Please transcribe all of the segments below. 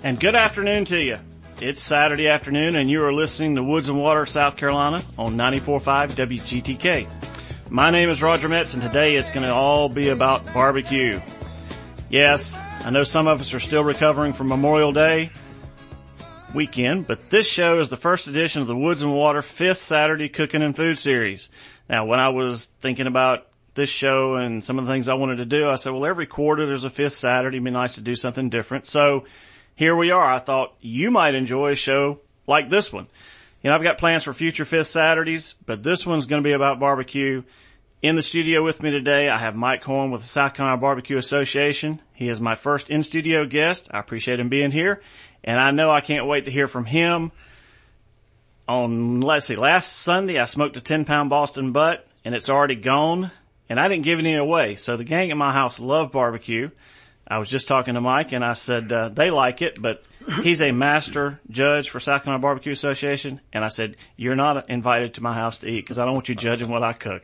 And good afternoon to you. It's Saturday afternoon and you are listening to Woods and Water, South Carolina on 94.5 WGTK. My name is Roger Metz and today it's going to all be about barbecue. Yes, I know some of us are still recovering from Memorial Day weekend, but this show is the first edition of the Woods and Water 5th Saturday Cooking and Food Series. Now, when I was thinking about this show and some of the things I wanted to do, I said, well, every quarter there's a 5th Saturday. It'd be nice to do something different. So here we are. I thought you might enjoy a show like this one. You know, I've got plans for future 5th Saturdays, but this one's going to be about barbecue. In the studio with me today, I have Mike Horn with the South Carolina Barbecue Association. He is my first in-studio guest. I appreciate him being here. And I know I can't wait to hear from him. Last Sunday I smoked a 10-pound Boston butt, and it's already gone, and I didn't give any away. So the gang at my house love barbecue. I was just talking to Mike, and I said, they like it, but he's a master judge for South Carolina Barbecue Association, and I said, you're not invited to my house to eat, because I don't want you judging what I cook.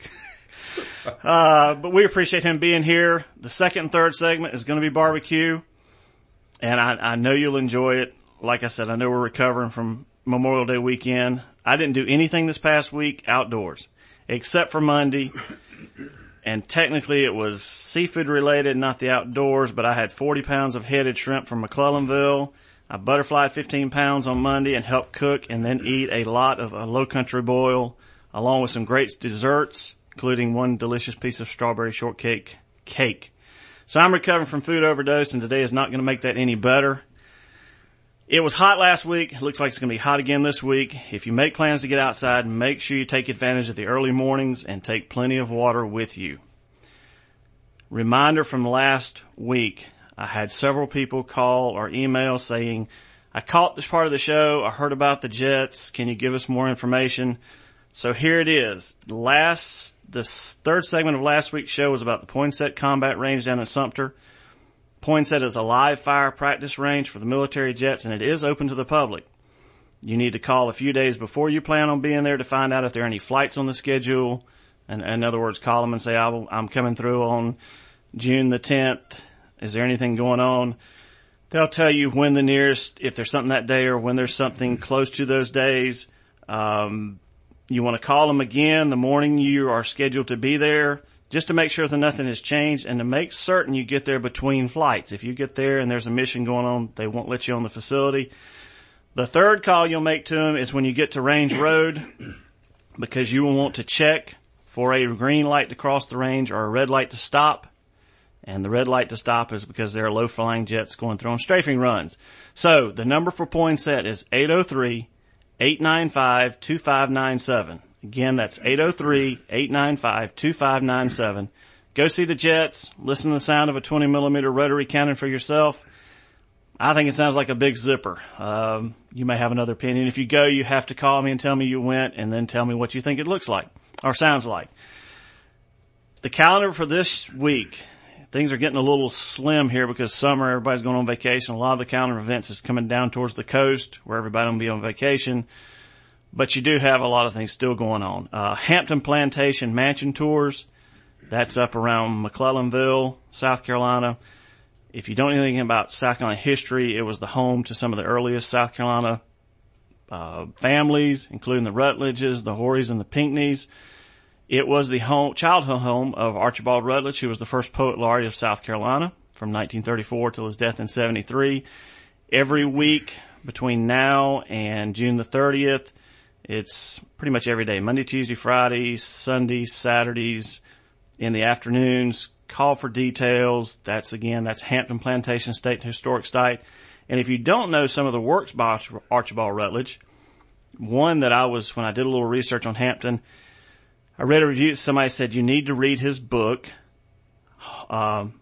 But we appreciate him being here. The second and third segment is going to be barbecue, and I know you'll enjoy it. Like I said, I know we're recovering from Memorial Day weekend. I didn't do anything this past week outdoors, except for Monday. And technically it was seafood related, not the outdoors, but I had 40 pounds of headed shrimp from McClellanville. I butterflied 15 pounds on Monday and helped cook and then eat a lot of a low country boil along with some great desserts, including one delicious piece of strawberry shortcake cake. So I'm recovering from food overdose and today is not going to make that any better. It was hot last week. It looks like it's going to be hot again this week. If you make plans to get outside, make sure you take advantage of the early mornings and take plenty of water with you. Reminder from last week, I had several people call or email saying, I caught this part of the show. I heard about the jets. Can you give us more information? So here it is. The third segment of last week's show was about the Poinsett Combat Range down in Sumter. Poinsett is a live fire practice range for the military jets, and it is open to the public. You need to call a few days before you plan on being there to find out if there are any flights on the schedule. And in other words, call them and say, I'm coming through on June the 10th. Is there anything going on? They'll tell you when the nearest, if there's something that day or when there's something close to those days. You want to call them again the morning you are scheduled to be there, just to make sure that nothing has changed and to make certain you get there between flights. If you get there and there's a mission going on, they won't let you on the facility. The third call you'll make to them is when you get to Range Road, because you will want to check for a green light to cross the range or a red light to stop. And the red light to stop is because there are low-flying jets going through on strafing runs. So the number for Poinsett is 803-895-2597. Again, that's 803-895-2597. Go see the jets. Listen to the sound of a 20-millimeter rotary cannon for yourself. I think it sounds like a big zipper. You may have another opinion. If you go, you have to call me and tell me you went and then tell me what you think it looks like or sounds like. The calendar for this week, things are getting a little slim here because summer, everybody's going on vacation. A lot of the calendar events is coming down towards the coast where everybody will be on vacation. But you do have a lot of things still going on. Hampton Plantation Mansion Tours, that's up around McClellanville, South Carolina. If you don't know anything about South Carolina history, it was the home to some of the earliest South Carolina families, including the Rutledges, the Horrys, and the Pinckneys. It was the childhood home of Archibald Rutledge, who was the first poet laureate of South Carolina from 1934 till his death in 73. Every week between now and June the 30th, it's pretty much every day, Monday, Tuesday, Friday, Sundays, Saturdays, in the afternoons. Call for details. That's Hampton Plantation State Historic Site. And if you don't know some of the works by Archibald Rutledge, one that when I did a little research on Hampton, I read a review. Somebody said you need to read his book, Home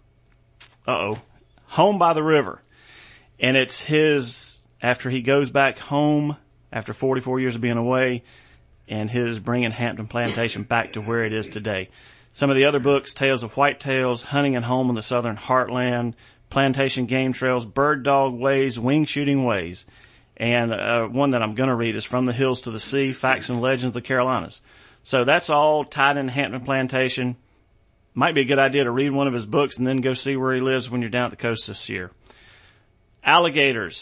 by the River. And it's after he goes back home after 44 years of being away, and his bringing Hampton Plantation back to where it is today. Some of the other books, Tales of Whitetails, Hunting and Home in the Southern Heartland, Plantation Game Trails, Bird Dog Ways, Wing Shooting Ways. And one that I'm going to read is From the Hills to the Sea, Facts and Legends of the Carolinas. So that's all tied in Hampton Plantation. Might be a good idea to read one of his books and then go see where he lives when you're down at the coast this year. Alligators.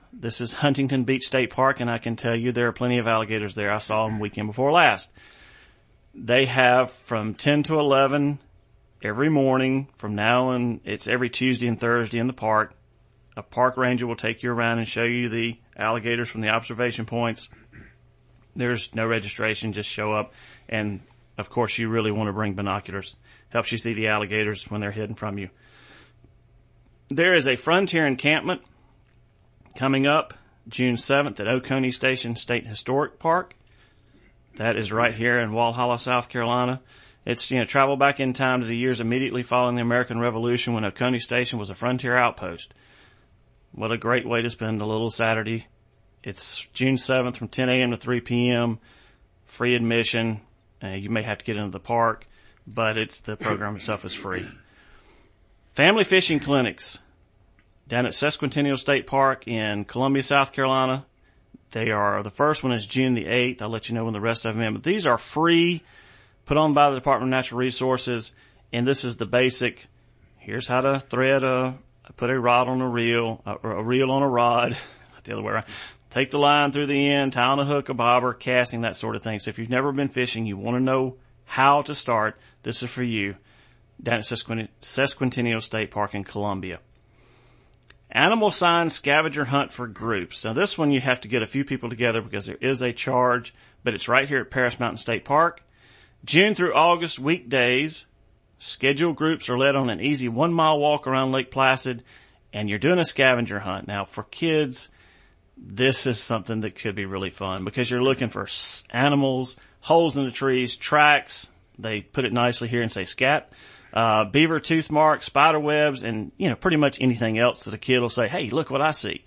This is Huntington Beach State Park, and I can tell you there are plenty of alligators there. I saw them weekend before last. They have from 10 to 11 every morning from now on. It's every Tuesday and Thursday in the park. A park ranger will take you around and show you the alligators from the observation points. There's no registration, just show up. And, of course, you really want to bring binoculars. Helps you see the alligators when they're hidden from you. There is a frontier encampment coming up June 7th at Oconee Station State Historic Park. That is right here in Walhalla, South Carolina. It's, travel back in time to the years immediately following the American Revolution when Oconee Station was a frontier outpost. What a great way to spend a little Saturday. It's June 7th from 10 a.m. to 3 p.m. Free admission. You may have to get into the park, but the program itself is free. Family fishing clinics down at Sesquicentennial State Park in Columbia, South Carolina. The first one is June the 8th. I'll let you know when the rest of them in. But these are free, put on by the Department of Natural Resources. And this is the basic. Here's how to put a rod on a reel on a rod, not the other way around. Take the line through the end, tie on a hook, a bobber, casting, that sort of thing. So if you've never been fishing, you want to know how to start, this is for you down at Sesquicentennial State Park in Columbia. Animal sign scavenger hunt for groups. Now this one you have to get a few people together because there is a charge, but it's right here at Paris Mountain State Park. June through August weekdays, scheduled groups are led on an easy 1 mile walk around Lake Placid, and you're doing a scavenger hunt. Now for kids, this is something that could be really fun because you're looking for animals, holes in the trees, tracks. They put it nicely here and say scat. Beaver tooth marks, spider webs, and, pretty much anything else that a kid will say, hey, look what I see.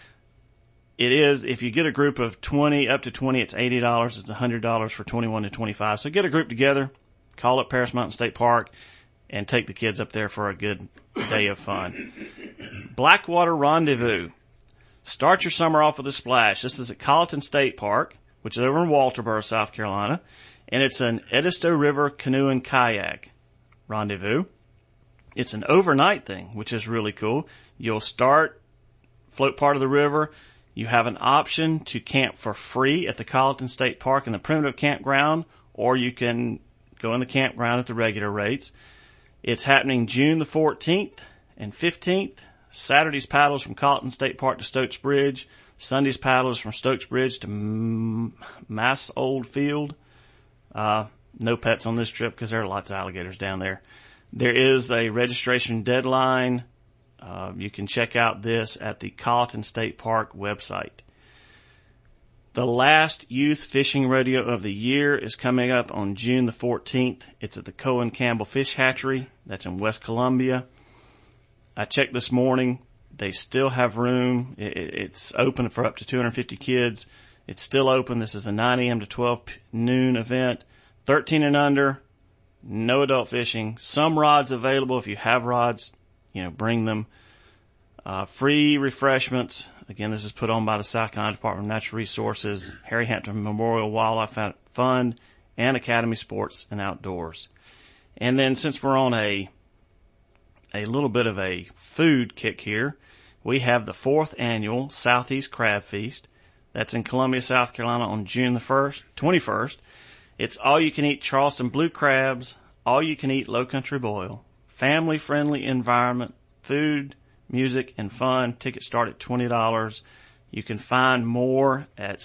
It is, if you get a group of 20, up to 20, it's $80. It's $100 for 21 to 25. So get a group together, call up Paris Mountain State Park, and take the kids up there for a good day of fun. Blackwater Rendezvous. Start your summer off with a splash. This is at Colleton State Park, which is over in Walterboro, South Carolina, and it's an Edisto River canoe and kayak rendezvous. It's an overnight thing, which is really cool. You'll float part of the river. You have an option to camp for free at the Colleton State Park in the primitive campground, or you can go in the campground at the regular rates. It's happening June the 14th and 15th. Saturday's paddles from Colleton State Park to Stokes Bridge. Sunday's paddles from Stokes Bridge to Mass Old Field. No pets on this trip because there are lots of alligators down there. There is a registration deadline. You can check out this at the Colleton State Park website. The last youth fishing rodeo of the year is coming up on June the 14th. It's at the Cohen Campbell Fish Hatchery. That's in West Columbia. I checked this morning. They still have room. It's open for up to 250 kids. It's still open. This is a 9 a.m. to 12 noon event. 13 and under, no adult fishing. Some rods available. If you have rods, bring them. Free refreshments. Again, this is put on by the South Carolina Department of Natural Resources, Harry Hampton Memorial Wildlife Fund, and Academy Sports and Outdoors. And then since we're on a little bit of a food kick here, we have the 4th annual Southeast Crab Feast. That's in Columbia, South Carolina on June the 21st. It's all-you-can-eat Charleston blue crabs, all-you-can-eat low country boil, family-friendly environment, food, music, and fun. Tickets start at $20. You can find more at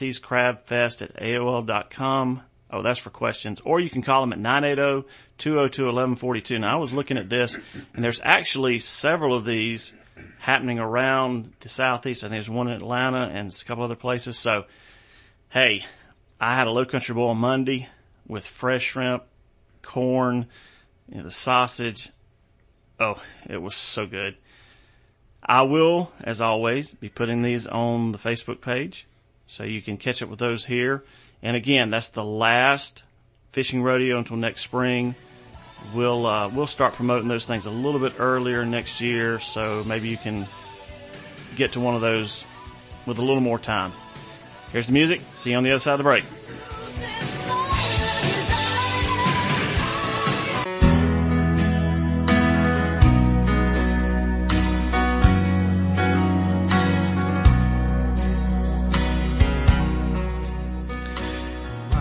southeastcrabfest@aol.com. Oh, that's for questions. Or you can call them at 980-202-1142. Now, I was looking at this, and there's actually several of these happening around the Southeast. I think there's one in Atlanta and a couple other places. So, hey, I had a low country boil Monday with fresh shrimp, corn, the sausage. Oh, it was so good. I will, as always, be putting these on the Facebook page, so you can catch up with those here. And again, that's the last fishing rodeo until next spring. We'll start promoting those things a little bit earlier next year, so maybe you can get to one of those with a little more time. Here's the music. See you on the other side of the break.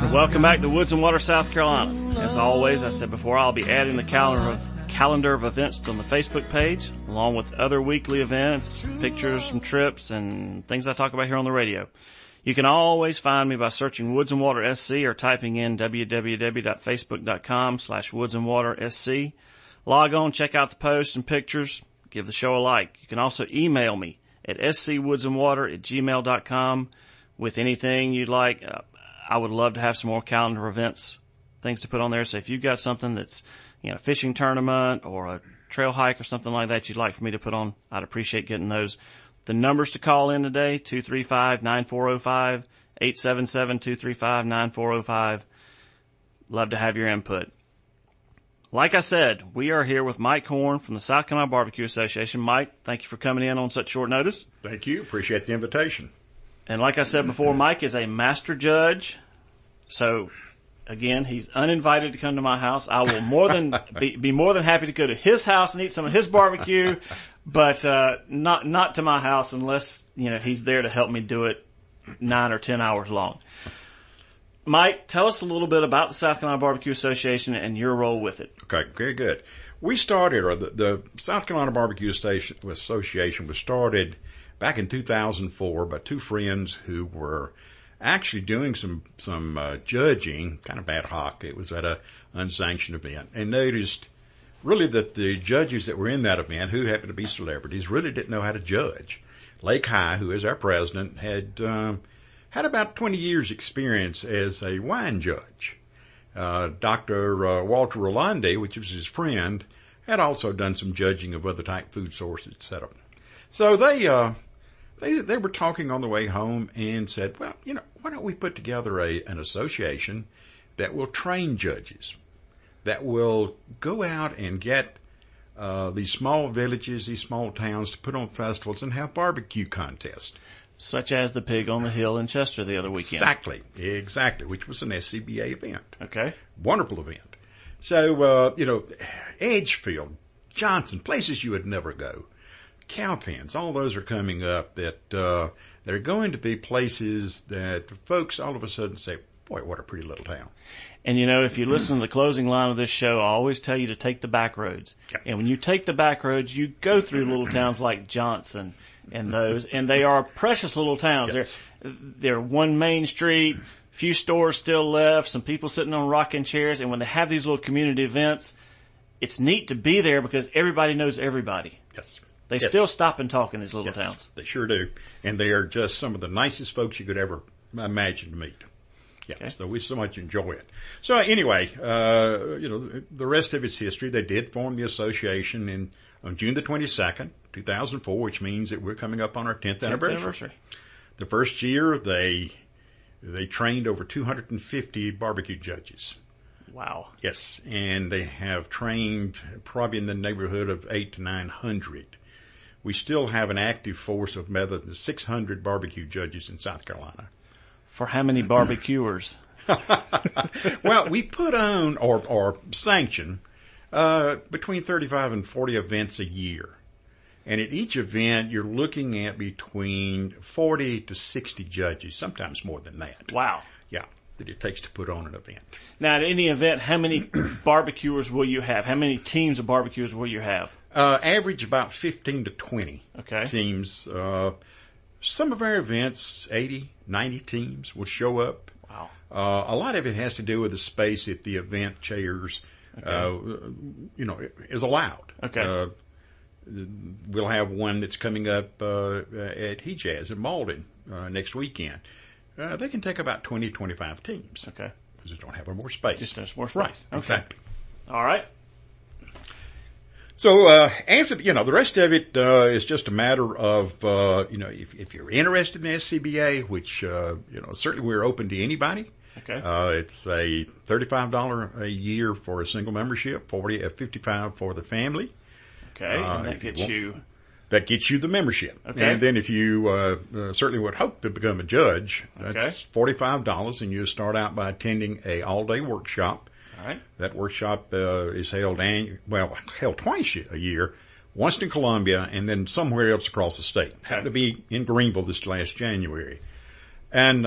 Welcome back to Woods and Water, South Carolina. As always, I said before, I'll be adding the calendar of events on the Facebook page, along with other weekly events, pictures from trips, and things I talk about here on the radio. You can always find me by searching Woods and Water SC or typing in www.facebook.com/woodsandwatersc. Log on, check out the posts and pictures, give the show a like. You can also email me at scwoodsandwater@gmail.com with anything you'd like. I would love to have some more calendar events, things to put on there. So if you've got something that's, a fishing tournament or a trail hike or something like that you'd like for me to put on, I'd appreciate getting those. The numbers to call in today, 235-9405, 877-235-9405. Love to have your input. Like I said, we are here with Mike Horn from the South Carolina Barbecue Association. Mike, thank you for coming in on such short notice. Thank you. Appreciate the invitation. And like I said before, Mike is a master judge. So, again, he's uninvited to come to my house. I will be more than happy to go to his house and eat some of his barbecue, but not to my house unless, he's there to help me do it 9 or 10 hours long. Mike, tell us a little bit about the South Carolina Barbecue Association and your role with it. Okay, very good. We started, or the South Carolina Barbecue Association was started back in 2004 by two friends who were actually doing some judging, kind of ad hoc. It was at a unsanctioned event, and noticed really that the judges that were in that event, who happened to be celebrities, really didn't know how to judge. Lake High, who is our president, had about 20 years experience as a wine judge. Dr. Walter Rolandi, which was his friend, had also done some judging of other type food sources, etc. So they were talking on the way home and said, well, why don't we put together an association that will train judges, that will go out and get these small villages, these small towns to put on festivals and have barbecue contests. Such as the Pig on the Hill in Chester the other weekend. Exactly, which was an SCBA event. Okay. Wonderful event. So, Edgefield, Johnson, places you would never go. Cowpens, all those are coming up that they're going to be places that folks all of a sudden say, boy, what a pretty little town. And if you listen to the closing line of this show, I always tell you to take the back roads. Yeah. And when you take the back roads, you go through little towns like Johnson and those, and they are precious little towns. Yes. They're one main street, few stores still left, some people sitting on rocking chairs, and when they have these little community events, it's neat to be there because everybody knows everybody. Yes. They still stop and talk in these little towns. They sure do. And they are just some of the nicest folks you could ever imagine to meet. Yeah. Okay. So we so much enjoy it. So anyway, the rest of it's history. They did form the association on June the 22nd, 2004, which means that we're coming up on our 10th anniversary. The first year they trained over 250 barbecue judges. Wow. Yes. And they have trained probably in the neighborhood of 800 to 900. We still have an active force of more than 600 barbecue judges in South Carolina. For how many barbecuers? Well, we put on or sanction between 35 and 40 events a year. And at each event, you're looking at between 40 to 60 judges, sometimes more than that. Wow. Yeah, that it takes to put on an event. Now, at any event, how many barbecuers will you have? How many teams of barbecuers will you have? Average about 15 to 20 teams. Some of our events, 80, 90 teams will show up. Wow. A lot of it has to do with the space if the event chairs, is allowed. Okay. We'll have one that's coming up at Hejaz in Malden next weekend. They can take about 20, 25 teams. Okay. Because they don't have more space. Just there's more space. Right. Okay. Exactly. All right. So, after, the rest of it, is just a matter of, if you're interested in SCBA, which, certainly we're open to anybody. Okay. It's a $35 a year for a single membership, $55 for the family. Okay. And that gets you? That gets you the membership. Okay. And then if you, certainly would hope to become a judge, that's $45, and you start out by attending a all-day workshop. All right. That workshop is held twice a year, once in Columbia and then somewhere else across the state. Happened to be in Greenville this last January. And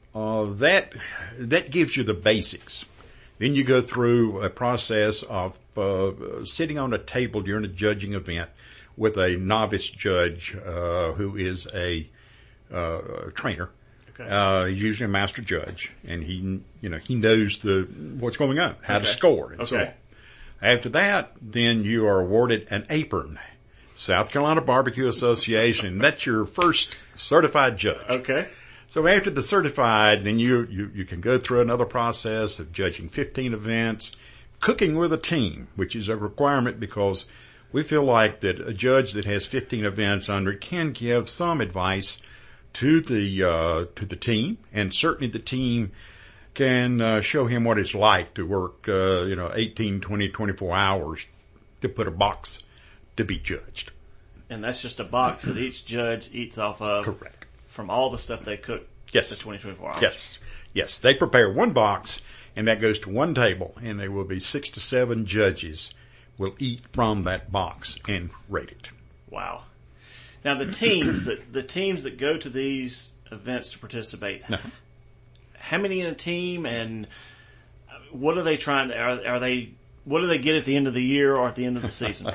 that gives you the basics. Then you go through a process of sitting on a table during a judging event with a novice judge who is a trainer. Okay. He's usually a master judge, and he knows what's going on, how to score, and so on. After that, then you are awarded an apron. South Carolina Barbecue Association. That's your first certified judge. Okay. So after the certified, then you can go through another process of judging 15 events, cooking with a team, which is a requirement because we feel like that a judge that has 15 events under it can give some advice to the team, and certainly the team can show him what it's like to work 18, 20, 24 hours to put a box to be judged. And that's just a box that each judge eats off of. Correct. From all the stuff they cook. Yes. The 24 hours. Yes. They prepare one box, and that goes to one table, and there will be 6 to 7 judges will eat from that box and rate it. Wow. Now the teams that go to these events to participate, how many in a team, and what are they trying to, what do they get at the end of the year or at the end of the season?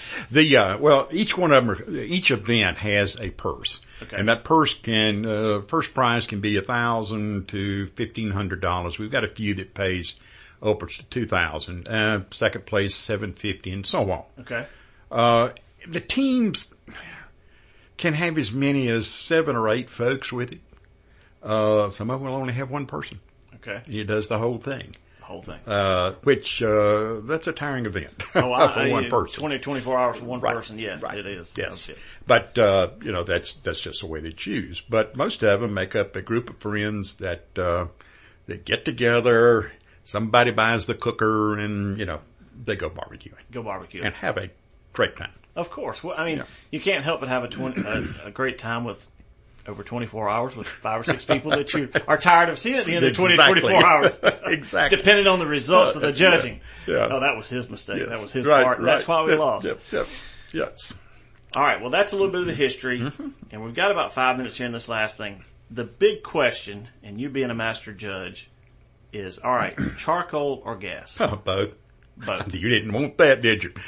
Each one of them, each event has a purse. Okay. And that purse first prize can be $1,000 to $1,500. We've got a few that pays upwards to $2,000. Second place, $750, and so on. Okay. The teams can have as many as 7 or 8 folks with it. Some of them will only have one person. Okay. He does the whole thing. Whole thing. Which that's a tiring event for one person. 24 hours for one right. person. Yes, right. It is. Yes. But, that's just the way they choose. But most of them make up a group of friends that get together. Somebody buys the cooker and, they go barbecuing. And have a great time. Of course. Well, I mean, you can't help but have a great time with over 24 hours with 5 or 6 people that you are tired of seeing at the end of 24 hours. Exactly. Depending on the results of the judging. Yeah. Oh, that was his mistake. Yes. That was his part. And that's why we lost. Yep. Yes. All right. Well, that's a little bit of the history. Mm-hmm. And we've got about 5 minutes here in this last thing. The big question, and you being a master judge, is, all right, charcoal or gas? Both. Both. You didn't want that, did you?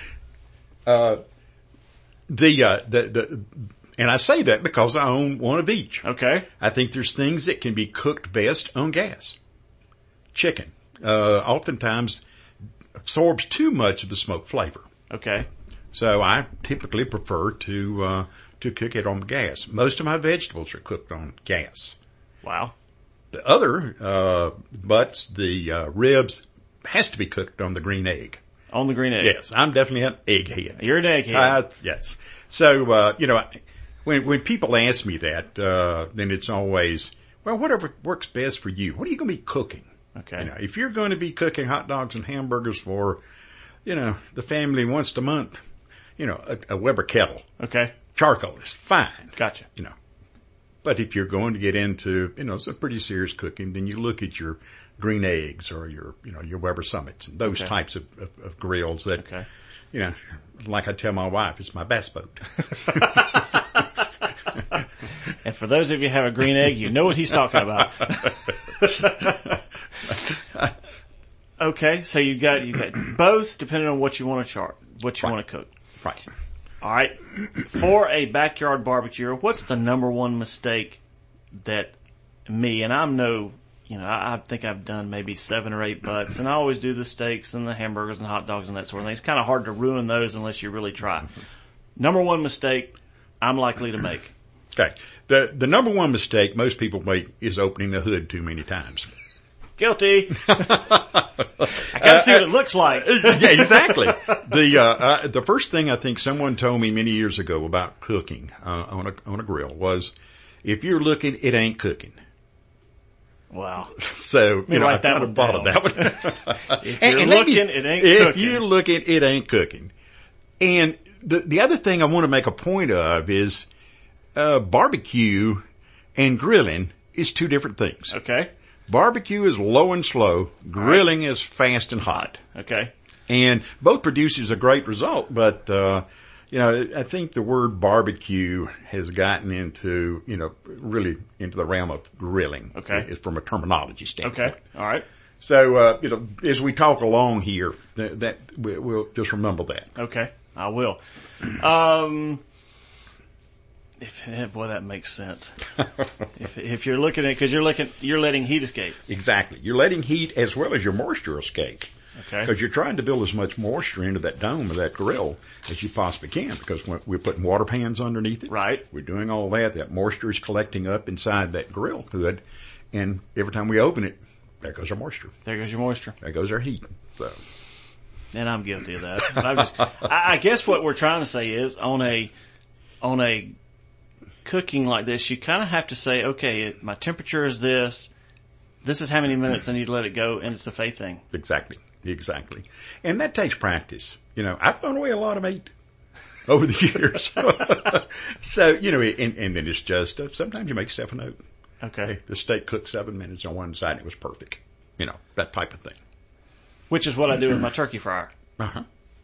And I say that because I own one of each. Okay. I think there's things that can be cooked best on gas. Chicken, oftentimes absorbs too much of the smoke flavor. Okay. So I typically prefer to cook it on gas. Most of my vegetables are cooked on gas. Wow. The other, butts, the ribs, has to be cooked on the green egg. On the green egg? Yes. I'm definitely an egghead. You're an egghead. Yes. So, when people ask me that, then it's always, well, whatever works best for you. What are you going to be cooking? Okay. If you're going to be cooking hot dogs and hamburgers for, the family once a month, a Weber kettle. Okay. Charcoal is fine. Gotcha. But if you're going to get into, some pretty serious cooking, then you look at your green eggs or your Weber Summits and those types of grills that, like I tell my wife, it's my bass boat. And for those of you who have a green egg, you know what he's talking about. Okay, so you got both depending on what you want to want to cook. Right. All right. For a backyard barbecue, what's the number one mistake that I think I've done maybe 7 or 8 butts, and I always do the steaks and the hamburgers and hot dogs and that sort of thing. It's kind of hard to ruin those unless you really try. Number one mistake I'm likely to make. Okay. The number one mistake most people make is opening the hood too many times. Guilty. I gotta see what it looks like. Yeah, exactly. The first thing I think someone told me many years ago about cooking, on a grill was, if you're looking, it ain't cooking. Wow. So, I kind of followed that one. If you're looking, it ain't cooking. If you're looking, it ain't cooking. And the other thing I want to make a point of is, barbecue and grilling is 2 different things. Okay. Barbecue is low and slow. Grilling is fast and hot. Okay. And both produces a great result, but, I think the word barbecue has gotten into, really into the realm of grilling. Okay. From a terminology standpoint. Okay. All right. So, as we talk along here, we'll just remember that. Okay. I will. Boy, that makes sense. if you're looking at, cause you're letting heat escape. Exactly. You're letting heat as well as your moisture escape. Okay. Because you're trying to build as much moisture into that dome of that grill as you possibly can, because we're putting water pans underneath it. Right. We're doing all that. That moisture is collecting up inside that grill hood, and every time we open it, there goes our moisture. There goes your moisture. There goes our heat. So. And I'm guilty of that. But I guess what we're trying to say is on a cooking like this, you kind of have to say, okay, my temperature is this. This is how many minutes I need to let it go, and it's a faith thing. Exactly. And that takes practice. I've thrown away a lot of meat over the years. So, and then it's just, sometimes you make stuff a note. Okay. Hey, the steak cooked 7 minutes on one side and it was perfect. That type of thing. Which is what I do with my turkey fryer. Uh-huh.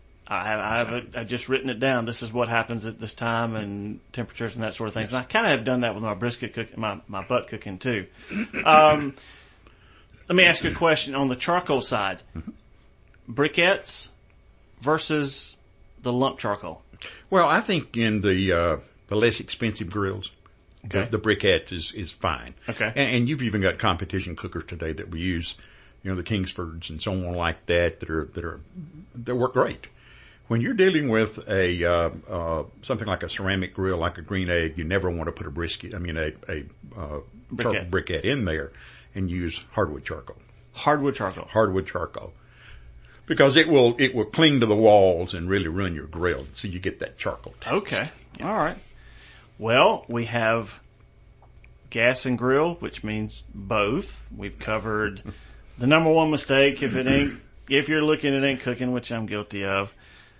I've just written it down. This is what happens at this time and temperatures and that sort of things. Yes. And I kind of have done that with my brisket cooking, my butt cooking too. Let me ask you a question on the charcoal side. Mm-hmm. Briquettes versus the lump charcoal. Well, I think in the less expensive grills, okay, the briquette is fine. Okay. And you've even got competition cookers today that we use, the Kingsfords and so on like that work great. When you're dealing with a something like a ceramic grill, like a Green Egg, you never want to put a charcoal briquette in there and use hardwood charcoal. Hardwood charcoal. Because it will cling to the walls and really ruin your grill, so you get that charcoal taste. Okay. Yeah. All right. Well, we have gas and grill, which means both. We've covered the number one mistake if you're looking it ain't cooking, which I'm guilty of.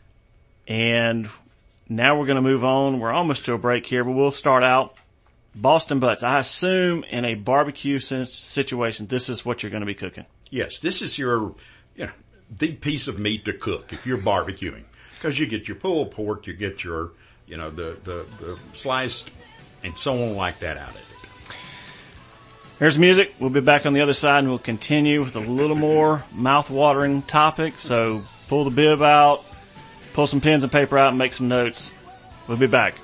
And now we're going to move on. We're almost to a break here, but we'll start out Boston butts. I assume in a barbecue situation, this is what you're going to be cooking. Yes, this is your, the piece of meat to cook if you're barbecuing, because you get your pulled pork, you get your, the sliced and so on like that out of it. Here's music. We'll be back on the other side and we'll continue with a little more mouth-watering topic. So pull the bib out, pull some pens and paper out and make some notes. We'll be back.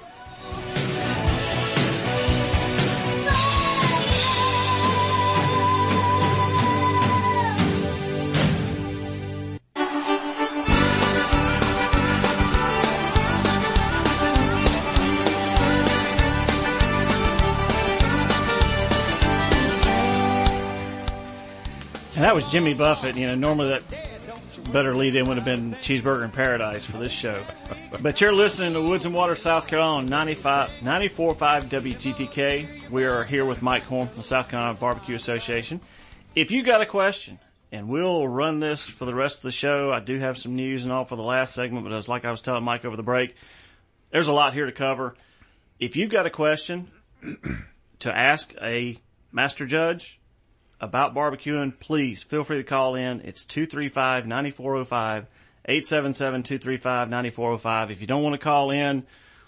And that was Jimmy Buffett. Normally that better lead in would have been Cheeseburger in Paradise for this show. But you're listening to Woods and Water, South Carolina, 94.5 WGTK. We are here with Mike Horn from the South Carolina Barbecue Association. If you got a question, and we'll run this for the rest of the show. I do have some news and all for the last segment, but like I was telling Mike over the break, there's a lot here to cover. If you've got a question to ask a master judge about barbecuing, please feel free to call in. It's 235-9405, 877-235-9405. If you don't want to call in,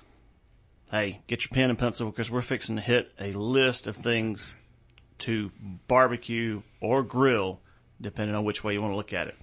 hey, get your pen and pencil because we're fixing to hit a list of things to barbecue or grill, depending on which way you want to look at it.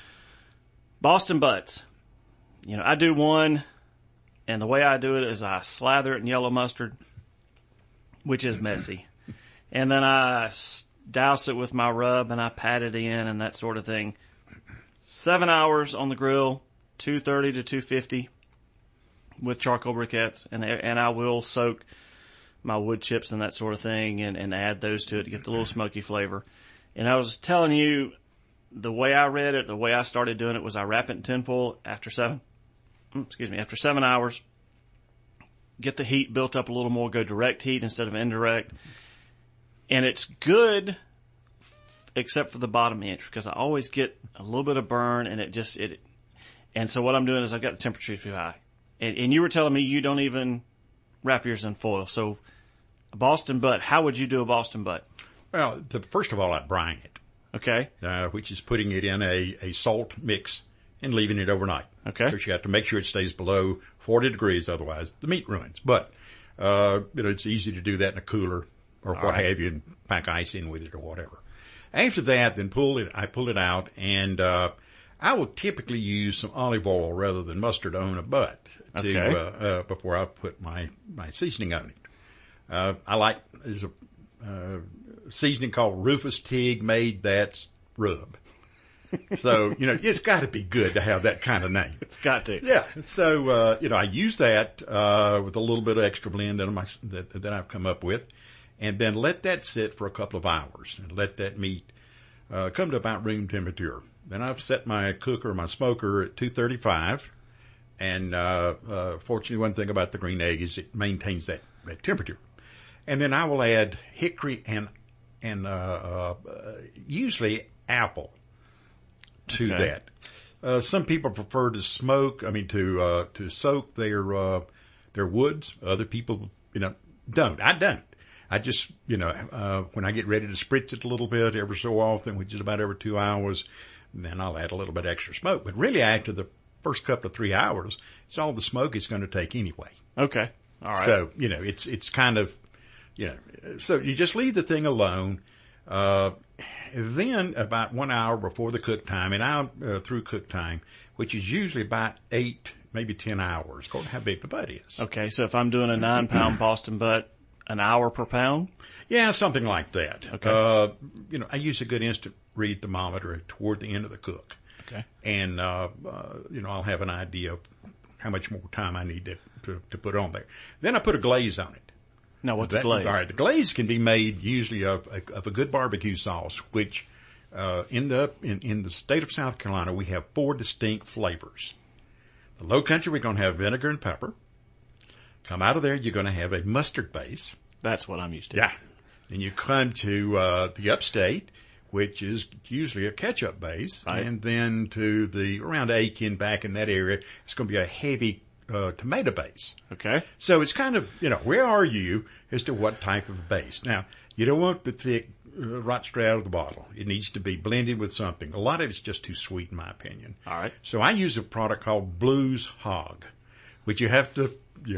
Boston butts. I do one, and the way I do it is I slather it in yellow mustard, which is messy. And then I douse it with my rub and I pat it in and that sort of thing. 7 hours on the grill, 230 to 250 with charcoal briquettes, and I will soak my wood chips and that sort of thing and add those to it to get the little smoky flavor. And I was telling you, the way I read it, the way I started doing it was I wrap it in tinfoil after 7 hours, get the heat built up a little more, go direct heat instead of indirect. And it's good except for the bottom inch because I always get a little bit of burn and and so what I'm doing is I've got the temperature too high. And you were telling me you don't even wrap yours in foil. So a Boston butt, how would you do a Boston butt? Well, first of all, I'd brine it. Okay. Which is putting it in a salt mix and leaving it overnight. Okay. Because you have to make sure it stays below 40 degrees, otherwise the meat ruins. But, it's easy to do that in a cooler or what have you, and pack ice in with it or whatever. After that, then I pull it out, and I will typically use some olive oil rather than mustard on a butt before I put my seasoning on it. There's a seasoning called Rufus Tig Made That's Rub. So, it's got to be good to have that kind of name. It's got to. Yeah. So, I use that with a little bit of extra blend that I've come up with, and then let that sit for a couple of hours and let that meat come to about room temperature. Then I've set my cooker, my smoker at 235, and fortunately, one thing about the green egg is it maintains that temperature. And then I will add hickory and usually apple to that. Some people prefer to to soak their woods. Other people, don't. I don't. I just, when I get ready to spritz it a little bit every so often, which is about every 2 hours, then I'll add a little bit extra smoke. But really, after the first couple of 3 hours, it's all the smoke it's going to take anyway. Okay. All right. So, it's kind of, so you just leave the thing alone. Then about 1 hour before the cook time, and I'm through cook time, which is usually about 8, maybe 10 hours, according to how big the butt is. Okay. So if I'm doing a 9-pound Boston butt, an hour per pound? Yeah, something like that. Okay. I use a good instant read thermometer toward the end of the cook. Okay. And, I'll have an idea of how much more time I need to put on there. Then I put a glaze on it. Now, what's a glaze? All right. The glaze can be made usually of a good barbecue sauce, which, in the state of South Carolina, we have 4 distinct flavors. The Low Country, we're going to have vinegar and pepper. Come out of there, you're going to have a mustard base. That's what I'm used to. Yeah. Then you come to the Upstate, which is usually a ketchup base. Right. And then to around Aiken, back in that area, it's going to be a heavy tomato base. Okay. So it's kind of, where are you as to what type of base? Now, you don't want the thick right straight out of the bottle. It needs to be blended with something. A lot of it's just too sweet, in my opinion. All right. So I use a product called Blues Hog, which you have to,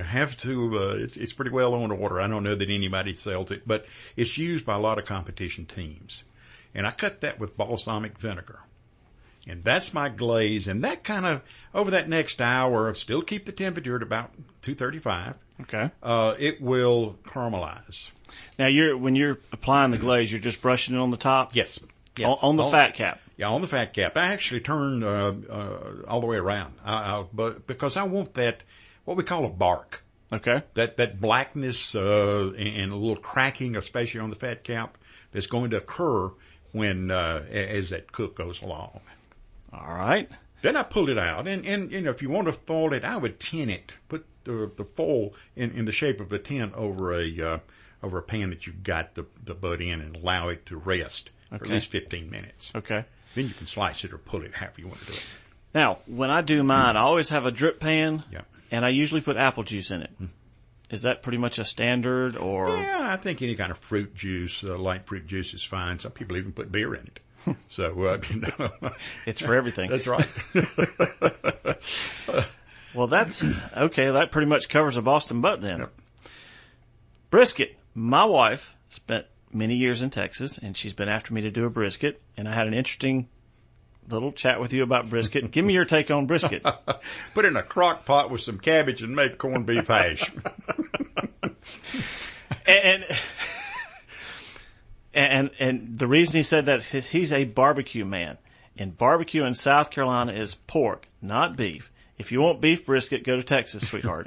it's pretty well on order. I don't know that anybody sells it, but it's used by a lot of competition teams. And I cut that with balsamic vinegar. And that's my glaze. And that kind of, over that next hour, still keep the temperature at about 235. Okay. It will caramelize. Now, when you're applying the glaze, you're just brushing it on the top? Yes. On the fat cap? Yeah, on the fat cap. I actually turn all the way around. But because I want that, what we call a bark. Okay. That blackness and a little cracking, especially on the fat cap, that's going to occur when as that cook goes along. All right. Then I pull it out, and if you want to foil it, I would tin it. Put the foil in the shape of a tin over a pan that you've got the butt in, and allow it to rest for at least 15 minutes. Okay. Then you can slice it or pull it however you want to do it. Now, when I do mine, I always have a drip pan, Yeah. and I usually put apple juice in it. Is that pretty much a standard, or? Yeah, I think any kind of fruit juice, light fruit juice is fine. Some people even put beer in it. So, It's for everything. That's right. Well, that's okay. That pretty much covers a Boston butt then. Yep. Brisket. My wife spent many years in Texas, and she's been after me to do a brisket, and I had an interesting little chat with you about brisket. Give me your take on brisket. Put it in a crock pot with some cabbage and make corned beef hash. And the reason he said that is he's a barbecue man. And barbecue in South Carolina is pork, not beef. If you want beef brisket, go to Texas, sweetheart.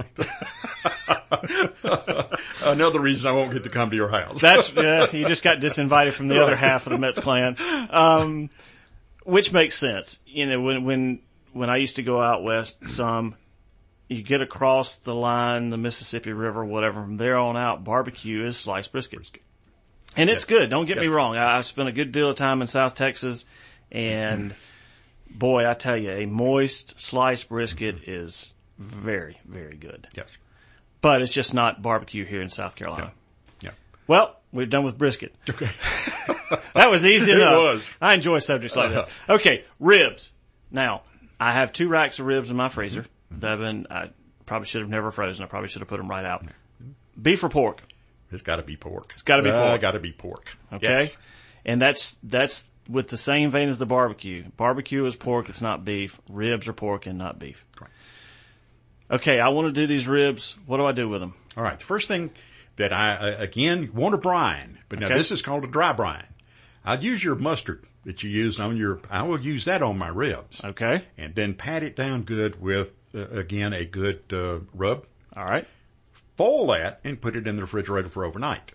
Another reason I won't get to come to your house. That's, you just got disinvited from the other half of the Metz clan. Which makes sense. When I used to go out west you get across the line, the Mississippi River, whatever, from there on out, barbecue is sliced brisket. And it's good. Don't get me wrong. I spent a good deal of time in South Texas, and boy, I tell you, a moist sliced brisket is very, very good. Yes. But it's just not barbecue here in South Carolina. Yeah. Well, we're done with brisket. Okay. That was easy enough. It was. I enjoy subjects like this. Okay, ribs. Now, I have 2 racks of ribs in my freezer that I probably should have never frozen. I probably should have put them right out. Beef or pork? It's got to be pork. It's got to be pork. Got to be pork. Okay. Yes. And that's with the same vein as the barbecue. Barbecue is pork, it's not beef. Ribs are pork and not beef. Right. Okay, I want to do these ribs. What do I do with them? All right. The first thing that I want to brine, but now this is called a dry brine. I'd use your mustard that you use I will use that on my ribs. Okay. And then pat it down good with, again, a good rub. All right. Foil that and put it in the refrigerator for overnight.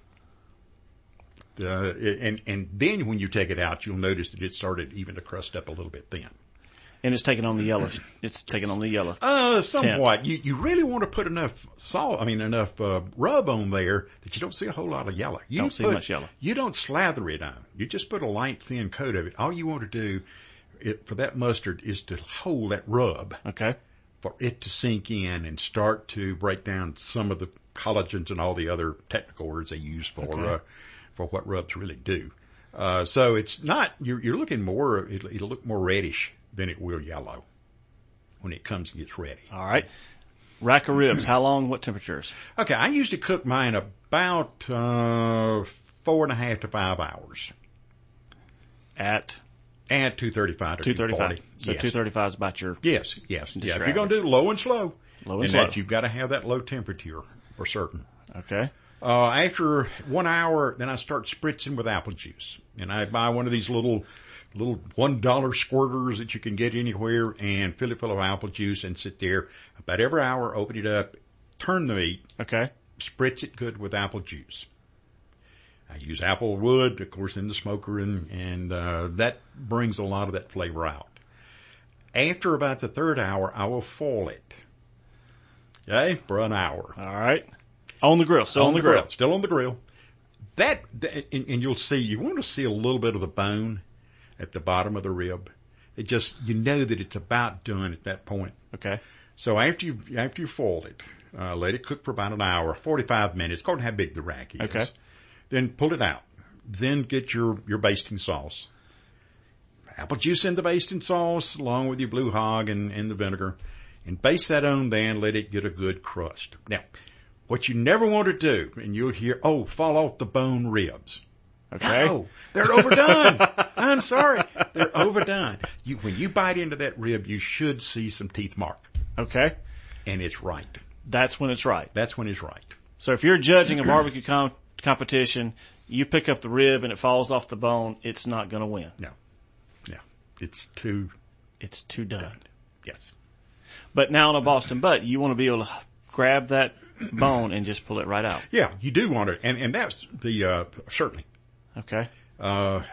And then when you take it out, you'll notice that it started even to crust up a little bit thin. And it's taking on the yellow. It's taking on the yellow. Somewhat. You really want to put enough rub on there that you don't see a whole lot of yellow. You don't see much yellow. You don't slather it on. You just put a light, thin coat of it. All you want to do for that mustard is to hold that rub. Okay. For it to sink in and start to break down some of the collagens and all the other technical words they use for what rubs really do. So it's not, you're looking more, it'll look more reddish than it will yellow when it comes and gets ready. All right. Rack of ribs. How long? What temperatures? Okay. I usually cook mine about 4.5 to 5 hours. At 235 to 235. 240. So Yes. 235 is about your... Yes. Yeah. If you're average. going to do low and slow, slow. you've got to have that low temperature for certain. Okay. After 1 hour, then I start spritzing with apple juice. And I buy one of these little $1 squirters that you can get anywhere and fill it full of apple juice and sit there about every hour, open it up, turn the meat. Okay. Spritz it good with apple juice. I use apple wood, of course, in the smoker, and that brings a lot of that flavor out. After about the 3rd hour, I will foil it. Okay, for an hour. All right. On the grill. Still on the grill. Still on the grill. And you'll see, you want to see a little bit of the bone at the bottom of the rib. It just, you know that it's about done at that point. Okay. So after you foiled it, let it cook for about an hour, 45 minutes, according to how big the rack is. Okay. Then pull it out. Then get your basting sauce. Apple juice in the basting sauce along with your blue hog and the vinegar. And baste that on there and let it get a good crust. Now, what you never want to do, and you'll hear, fall off the bone ribs. Okay. No, they're overdone. I'm sorry. They're overdone. When you bite into that rib, you should see some teeth mark. Okay. And it's right. That's when it's right. That's when it's right. So if you're judging a barbecue competition, you pick up the rib and it falls off the bone, it's not going to win. No. It's too done. Yes. But now on a Boston butt, you want to be able to grab that bone and just pull it right out. Yeah, you do want it. And that's the, certainly. Okay. But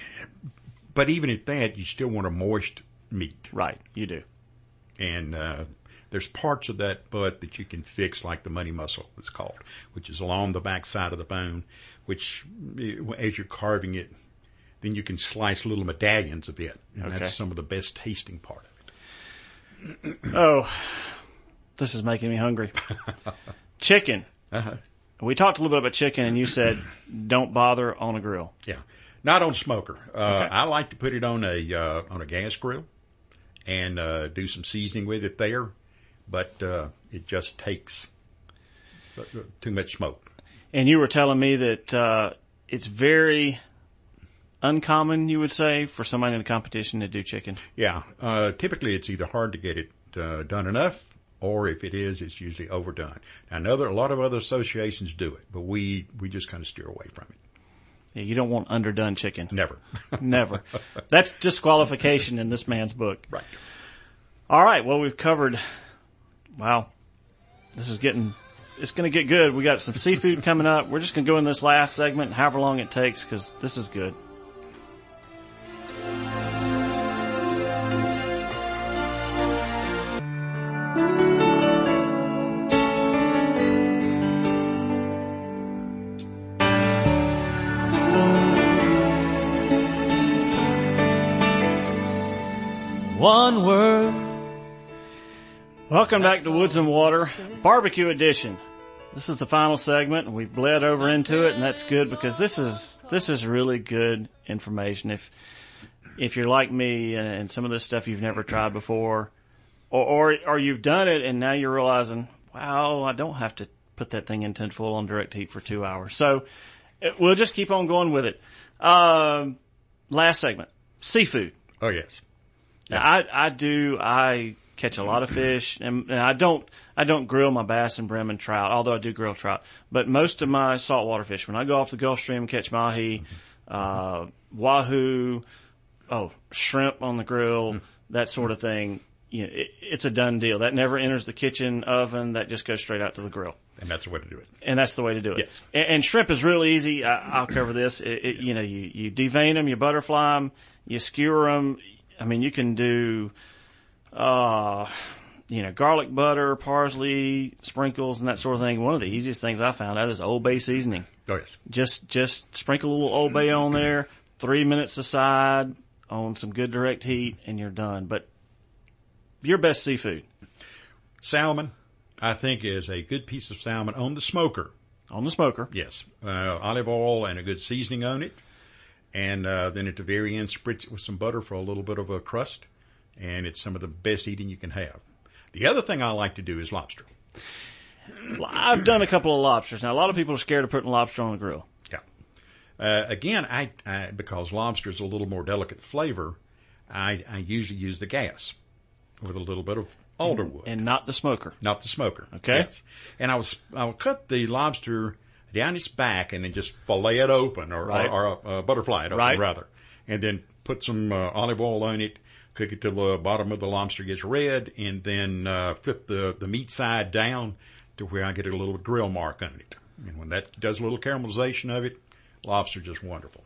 even at that, you still want a moist meat. Right. You do. And, there's parts of that butt that you can fix, like the money muscle, it's called, which is along the back side of the bone, which, as you're carving it, then you can slice little medallions of it. And that's some of the best tasting part of it. Oh, this is making me hungry. Chicken. Uh-huh. We talked a little bit about chicken, and you said don't bother on a grill. Yeah. Not on smoker. Okay. I like to put it on a gas grill and, do some seasoning with it there. But, it just takes too much smoke. And you were telling me that, it's very uncommon, you would say, for somebody in a competition to do chicken. Yeah. Typically it's either hard to get it, done enough, or if it is, it's usually overdone. Now, a lot of other associations do it, but we just kind of steer away from it. Yeah, you don't want underdone chicken. Never. Never. That's disqualification in this man's book. Right. All right. Well, we've covered, wow, it's going to get good. We got some seafood coming up. We're just going to go in this last segment, however long it takes, because this is good. One word. Welcome back to Woods and Water, Barbecue Edition. This is the final segment, and we've bled over into it, and that's good because this is really good information. if you're like me and some of this stuff you've never tried before, or you've done it and now you're realizing, wow, I don't have to put that thing in tinfoil on direct heat for 2 hours. So we'll just keep on going with it. Last segment, seafood. Oh, yes. Now, I catch a lot of fish, and I don't grill my bass and brim and trout, although I do grill trout. But most of my saltwater fish, when I go off the Gulf Stream and catch mahi, wahoo, shrimp on the grill, that sort of thing, it's a done deal. That never enters the kitchen oven. That just goes straight out to the grill. And that's the way to do it. And that's the way to do it. Yes. And shrimp is real easy. I'll cover this. You devein them, you butterfly them, you skewer them. I mean, you can do, garlic butter, parsley, sprinkles, and that sort of thing. One of the easiest things I found out is Old Bay seasoning. Oh, yes. Just sprinkle a little Old Bay on there, 3 minutes aside on some good direct heat, and you're done. But your best seafood? Salmon, I think, is a good piece of salmon on the smoker. On the smoker. Yes. Olive oil and a good seasoning on it. And then at the very end, spritz it with some butter for a little bit of a crust. And it's some of the best eating you can have. The other thing I like to do is lobster. I've done a couple of lobsters. Now, a lot of people are scared of putting lobster on the grill. Yeah. Again, I because lobster is a little more delicate flavor, I usually use the gas with a little bit of alder wood. And not the smoker. Not the smoker. Okay. Yes. And I'll cut the lobster down its back and then just fillet it open or butterfly it open rather. And then put some olive oil on it, cook it till the bottom of the lobster gets red, and then flip the meat side down to where I get a little grill mark on it. And when that does a little caramelization of it, lobster just wonderful.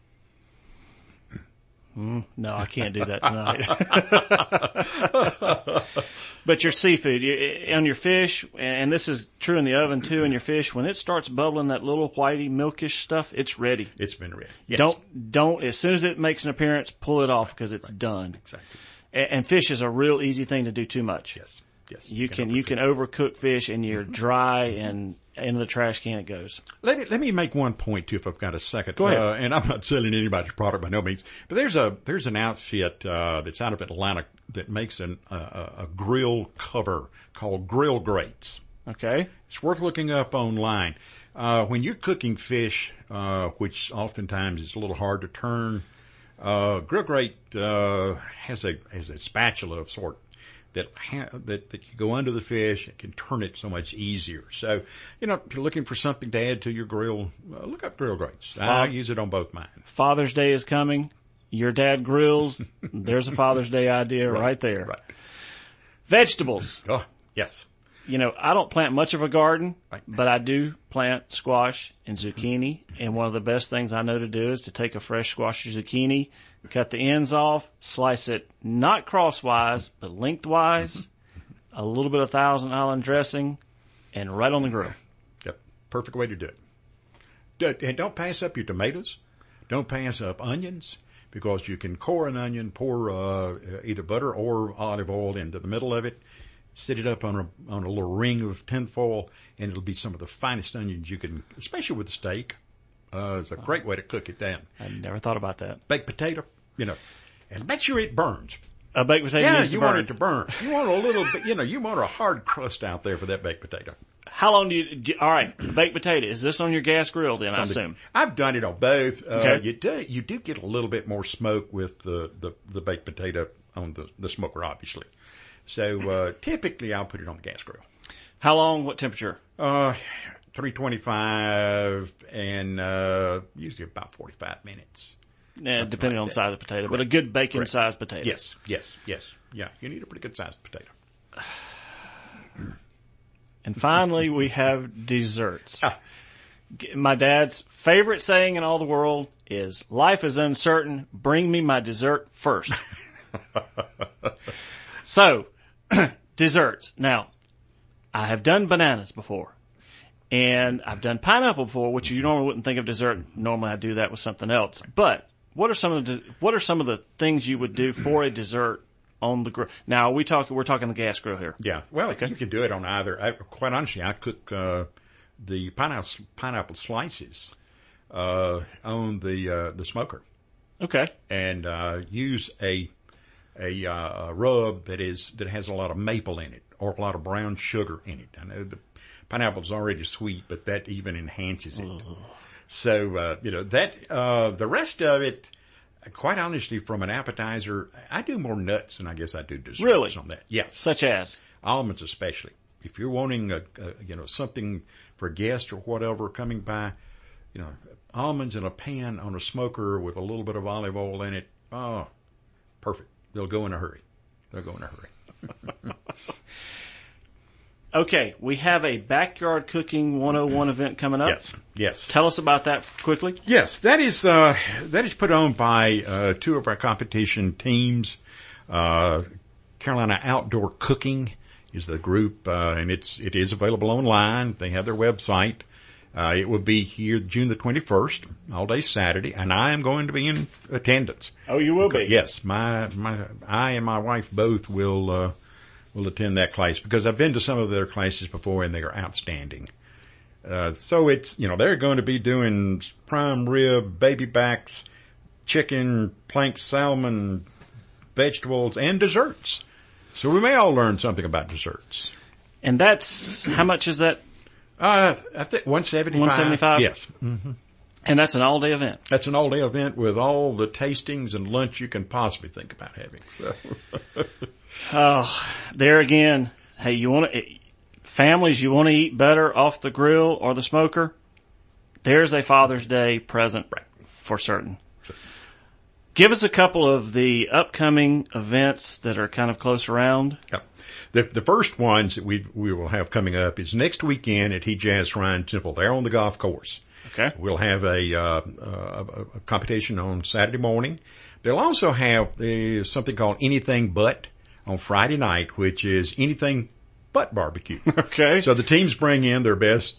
No, I can't do that tonight. But your seafood, on your fish, and this is true in the oven too, in your fish, when it starts bubbling that little whitey milkish stuff, it's ready. It's been ready. Yes. Don't, as soon as it makes an appearance, pull it off because it's done. Exactly. And fish is a real easy thing to do too much. Yes. You can overcook fish and you're dry and into the trash can it goes. Let me make one point too, if I've got a second. Go ahead. And I'm not selling anybody's product by no means, but there's an outfit that's out of Atlanta that makes a grill cover called Grill Grates. Okay. It's worth looking up online. When you're cooking fish, which oftentimes is a little hard to turn, Grill Grate has a spatula of sort that you go under the fish and can turn it so much easier. So, if you're looking for something to add to your grill, look up Grill Grates. I use it on both mine. Father's Day is coming. Your dad grills. There's a Father's Day idea right there. Right. Vegetables. Oh, yes. I don't plant much of a garden, but I do plant squash and zucchini. And one of the best things I know to do is to take a fresh squash or zucchini, cut the ends off, slice it not crosswise, but lengthwise, a little bit of Thousand Island dressing, and right on the grill. Yep. Perfect way to do it. And don't pass up your tomatoes. Don't pass up onions, because you can core an onion, pour either butter or olive oil into the middle of it, set it up on a little ring of tinfoil, and it'll be some of the finest onions you can, especially with steak. It's a great way to cook it then. I never thought about that. Baked potato, and make sure it burns. A baked potato needs to burn. You want it to burn. You want a little bit, you want a hard crust out there for that baked potato. How long all right, baked potato, is this on your gas grill then, I assume? I've done it on both. Okay. You do get a little bit more smoke with the baked potato on the smoker, obviously. So, typically I'll put it on the gas grill. How long? What temperature? 325 and, usually about 45 minutes. Yeah, depending on the size of the potato, but a good bacon sized potato. Yes. Yeah, you need a pretty good sized potato. And finally, we have desserts. My dad's favorite saying in all the world is, life is uncertain, bring me my dessert first. So, desserts. Now, I have done bananas before. And I've done pineapple before, which you normally wouldn't think of dessert. Normally I do that with something else. But what are some of the things you would do for a dessert on the grill? Now, we're talking the gas grill here. Yeah. Well, okay. You can do it on either. Quite honestly, I cook the pineapple slices on the smoker. and use a rub that has a lot of maple in it or a lot of brown sugar in it. I know the pineapple's already sweet, but that even enhances it. So the rest of it, quite honestly, from an appetizer, I do more nuts than I guess I do desserts. Really? On that. Yes. Such as? Almonds especially. If you're wanting something for a guest or whatever coming by, almonds in a pan on a smoker with a little bit of olive oil in it. Oh, perfect. They'll go in a hurry. Okay, we have a Backyard Cooking 101 event coming up. Yes. Tell us about that quickly. Yes, that is put on by two of our competition teams. Carolina Outdoor Cooking is the group, and it is available online. They have their website. It will be here June the 21st, all day Saturday, and I am going to be in attendance. Oh, you will be? Yes, I and my wife both will attend that class because I've been to some of their classes before and they are outstanding. So it's, they're going to be doing prime rib, baby backs, chicken, plank salmon, vegetables, and desserts. So we may all learn something about desserts. And that's, how much is that? I think $175. $175? Yes. Mm-hmm. And that's an all-day event? That's an all-day event with all the tastings and lunch you can possibly think about having. So. Oh, there again. Hey, families, you want to eat better off the grill or the smoker? There's a Father's Day present for certain. Give us a couple of the upcoming events that are kind of close around. Yeah. The first ones that we will have coming up is next weekend at Heat Jazz Shrine Temple. They're on the golf course. Okay. We'll have a competition on Saturday morning. They'll also have something called Anything But on Friday night, which is anything but barbecue. Okay. So the teams bring in their best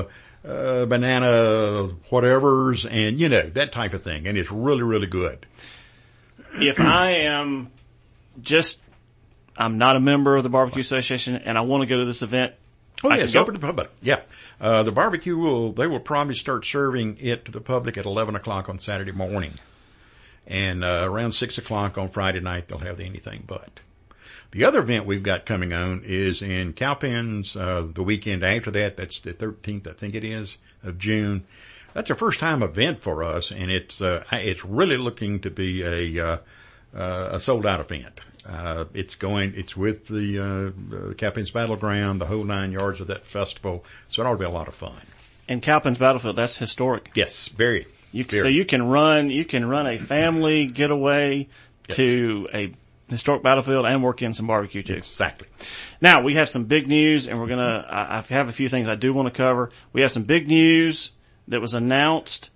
banana whatevers and, that type of thing. And it's really, really good. If I'm not a member of the Barbecue Association and I want to go to this event. Oh, yes, open to the public. Yeah. The barbecue they will probably start serving it to the public at 11 o'clock on Saturday morning. And, around 6 o'clock on Friday night, they'll have the Anything But. The other event we've got coming on is in Cowpens, the weekend after that. That's the 13th, I think it is, of June. That's a first time event for us, and it's really looking to be a sold out event. It's with the Cowpens Battleground, the whole 9 yards of that festival. So it ought to be a lot of fun. And Cowpens Battlefield, that's historic. Yes, very. So you can run a family getaway to a historic battlefield and work in some barbecue too. Exactly. Now we have some big news, and I have a few things I do want to cover. We have some big news that was announced.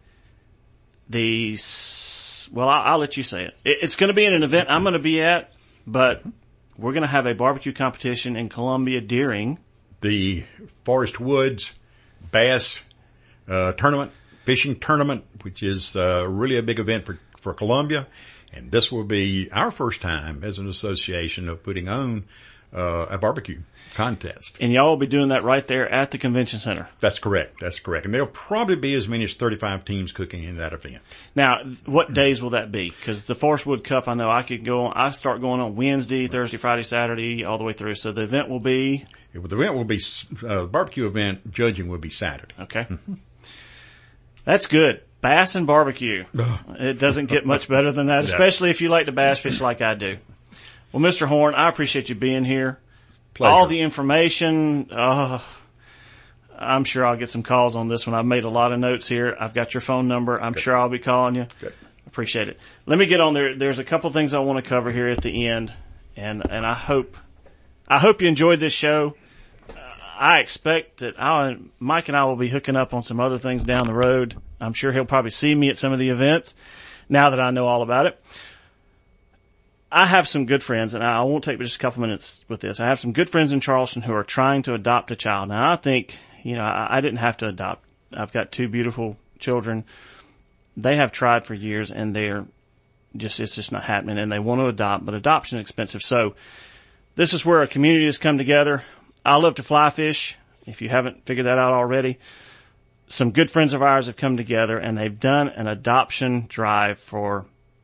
I'll let you say it. It's going to be in an event I'm going to be at, but we're going to have a barbecue competition in Columbia Deering. The Forest Woods Bass Tournament, fishing tournament, which is really a big event for Columbia. And this will be our first time as an association of putting on a barbecue contest. And y'all will be doing that right there at the convention center. That's correct. And there'll probably be as many as 35 teams cooking in that event. Now, what days will that be? Because the Forest Wood Cup, I know I start going on Wednesday, Thursday, Friday, Saturday, all the way through. So the event will be? The event will be, barbecue event, judging will be Saturday. Okay. That's good. Bass and barbecue. It doesn't get much better than that, especially if you like to bass fish like I do. Well, Mr. Horn, I appreciate you being here. Pleasure. All the information, I'm sure I'll get some calls on this one. I've made a lot of notes here. I've got your phone number. I'm sure I'll be calling you. Good. Appreciate it. Let me get on there. There's a couple things I want to cover here at the end, and I hope you enjoyed this show. I expect that Mike and I will be hooking up on some other things down the road. I'm sure he'll probably see me at some of the events now that I know all about it. I have some good friends, and I won't take just a couple minutes with this. I have some good friends in Charleston who are trying to adopt a child. Now, I think, I didn't have to adopt. I've got two beautiful children. They have tried for years, and it's just not happening, and they want to adopt, but adoption is expensive. So this is where a community has come together. I love to fly fish, if you haven't figured that out already. Some good friends of ours have come together, and they've done an adoption drive for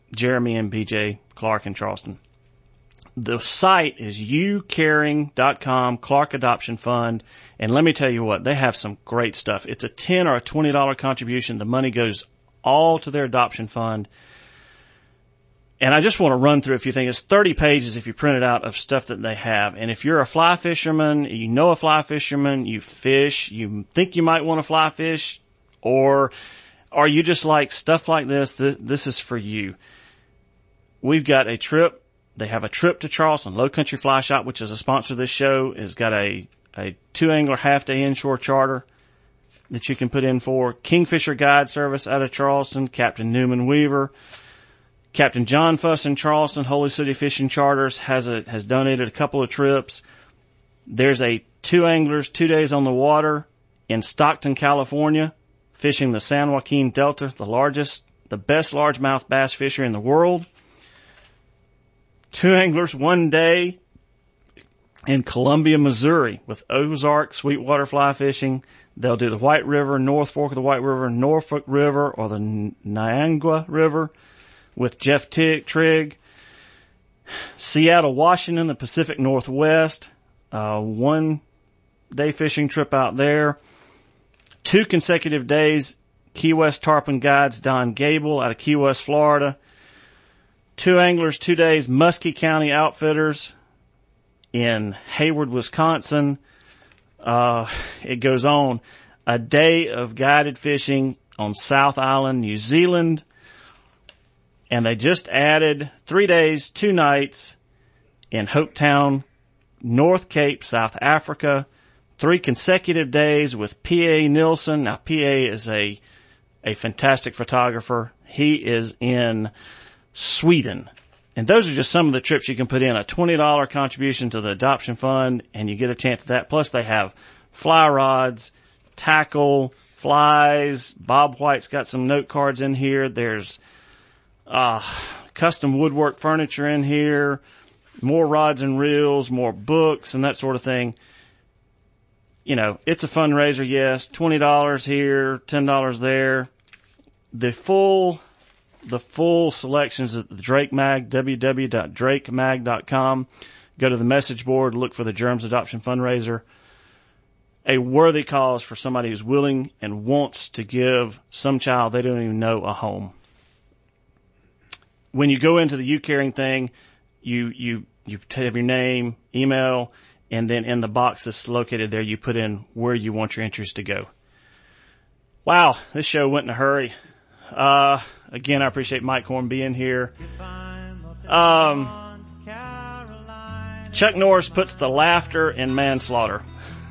Jeremy and BJ Clark in Charleston. The site is youcaring.com, Clark Adoption Fund. And let me tell you what, they have some great stuff. It's a $10 or a $20 contribution. The money goes all to their adoption fund. And I just want to run through a few things. It's 30 pages if you print it out of stuff that they have. And if you're a fly fisherman, you know a fly fisherman, you fish, you think you might want to fly fish, or are you just like stuff like this? This is for you. We've got a trip. They have a trip to Charleston. Low Country Fly Shop, which is a sponsor of this show, has got a 2-angler half-day inshore charter that you can put in for. Kingfisher Guide Service out of Charleston, Captain Newman Weaver. Captain John Fuss in Charleston, Holy City Fishing Charters, has donated a couple of trips. There's a 2 anglers, 2 days on the water in Stockton, California, fishing the San Joaquin Delta, the best largemouth bass fishery in the world. 2 anglers, 1 day in Columbia, Missouri with Ozark Sweetwater fly fishing. They'll do the White River, North Fork of the White River, Norfolk River, or the Niangua River with Jeff Trigg. Seattle, Washington, the Pacific Northwest, 1 day fishing trip out there. 2 consecutive days, Key West Tarpon Guides, Don Gable out of Key West, Florida. 2 anglers, 2 days, Muskie County Outfitters in Hayward, Wisconsin. It goes on. A day of guided fishing on South Island, New Zealand. And they just added 3 days, 2 nights in Hopetown, North Cape, South Africa. 3 consecutive days with P.A. Nilsson. Now, P.A. is a fantastic photographer. He is in Sweden. And those are just some of the trips you can put in. A $20 contribution to the adoption fund, and you get a chance at that. Plus, they have fly rods, tackle, flies. Bob White's got some note cards in here. There's custom woodwork furniture in here, more rods and reels, more books, and that sort of thing. You know, it's a fundraiser, yes. $20 here, $10 there. The full selections at the Drake Mag, www.drakemag.com. Go to the message board, look for the Germs Adoption Fundraiser. A worthy cause for somebody who's willing and wants to give some child they don't even know a home. When you go into the You Caring thing, you have your name, email, and then in the box that's located there, you put in where you want your entries to go. Wow, this show went in a hurry. Again, I appreciate Mike Horn being here. Chuck Norris puts the laughter in manslaughter.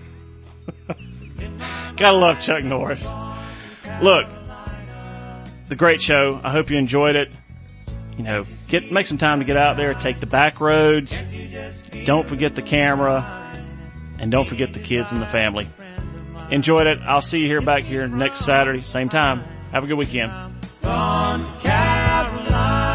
Gotta love Chuck Norris. Look, the great show. I hope you enjoyed it. You know, make some time to get out there, take the back roads. Don't forget the camera, and don't forget the kids and the family. Enjoyed it. I'll see you back here next Saturday, same time. Have a good weekend. Gone, Caroline.